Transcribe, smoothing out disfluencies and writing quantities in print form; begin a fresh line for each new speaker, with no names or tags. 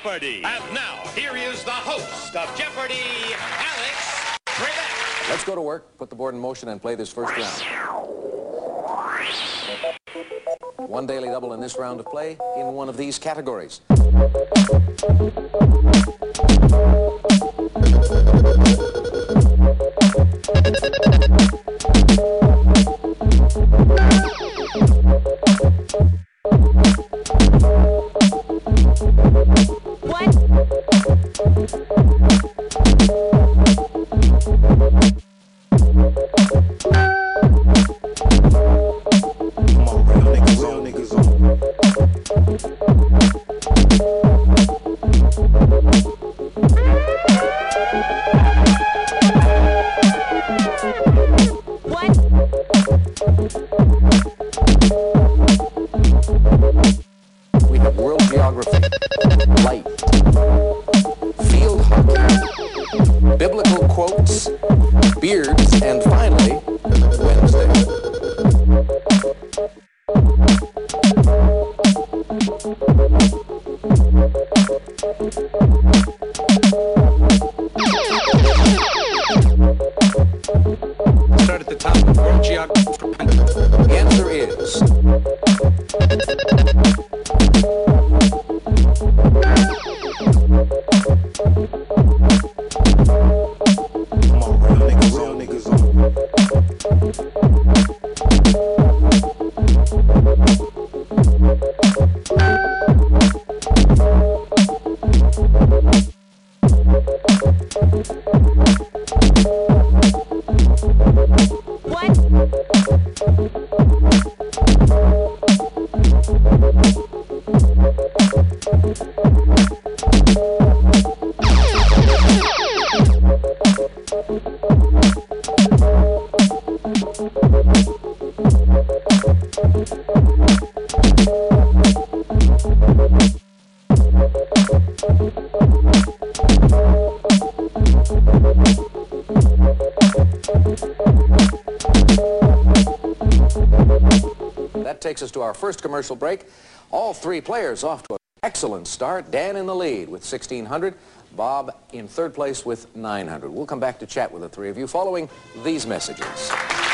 Jeopardy! And now, here is the host of Jeopardy, Alex Trebek.
Let's go to work, put the board in motion, and play this first round. One daily double in this round of play in one of these categories. We have world geography, light, field hockey, biblical quotes, beards, and finally, Wednesday.
Start at the top of world geography.
The answer is...
Come on, real niggas on.
That takes us to our first commercial break. All three players off to an excellent start. Dan in the lead with 1,600. Bob in third place with 900. We'll come back to chat with the three of you following these messages.